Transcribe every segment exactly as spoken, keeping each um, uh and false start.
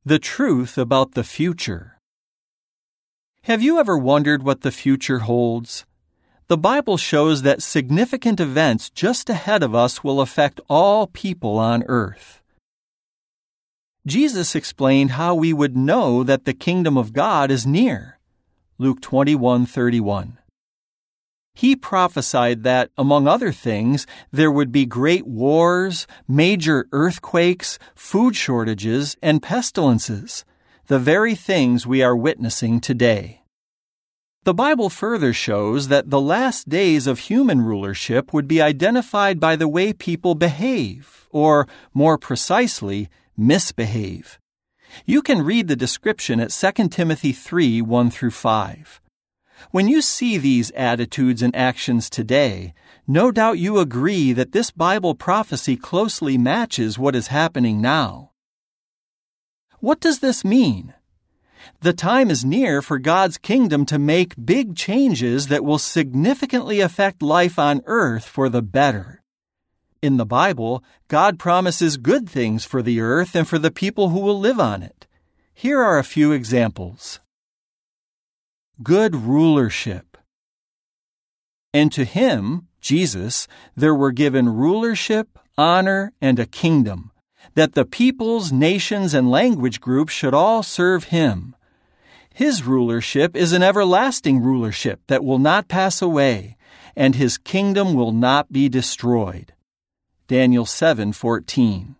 The truth about the future. Have you ever wondered what the future holds? The Bible shows that significant events just ahead of us will affect all people on earth. Jesus explained how we would know that the kingdom of God is near. Luke twenty-one thirty-one. He prophesied that, among other things, there would be great wars, major earthquakes, food shortages, and pestilences, the very things we are witnessing today. The Bible further shows that the last days of human rulership would be identified by the way people behave, or, more precisely, misbehave. You can read the description at Second Timothy three one through five. When you see these attitudes and actions today, no doubt you agree that this Bible prophecy closely matches what is happening now. What does this mean? The time is near for God's kingdom to make big changes that will significantly affect life on earth for the better. In the Bible, God promises good things for the earth and for the people who will live on it. Here are a few examples. Good rulership. And to him, Jesus, there were given rulership, honor, and a kingdom, that the peoples, nations, and language groups should all serve him. His rulership is an everlasting rulership that will not pass away, and his kingdom will not be destroyed. Daniel seven fourteen.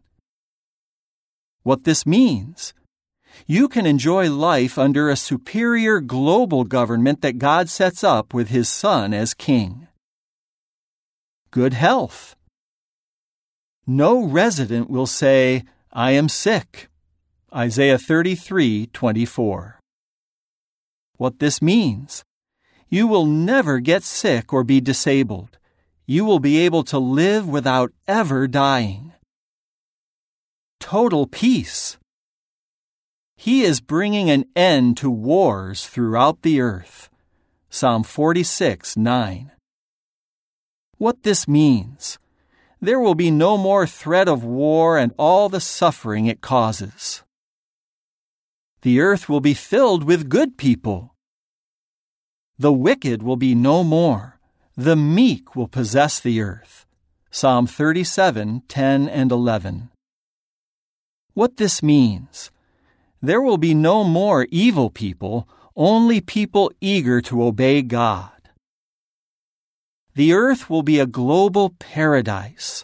What this means? You can enjoy life under a superior global government that God sets up with his Son as king. Good health. No resident will say, "I am sick." Isaiah thirty-three twenty-four. What this means? You will never get sick or be disabled. You will be able to live without ever dying. Total peace. He is bringing an end to wars throughout the earth. Psalm forty-six nine. What this means? There will be no more threat of war and all the suffering it causes. The earth will be filled with good people. The wicked will be no more. The meek will possess the earth. Psalm thirty-seven ten and eleven. What this means? There will be no more evil people, only people eager to obey God. The earth will be a global paradise.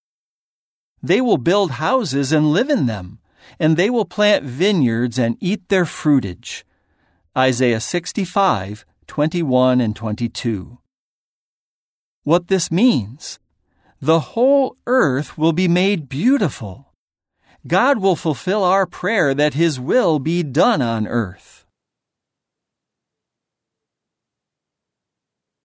They will build houses and live in them, and they will plant vineyards and eat their fruitage. Isaiah sixty-five twenty-one and twenty-two. What this means? The whole earth will be made beautiful. God will fulfill our prayer that his will be done on earth.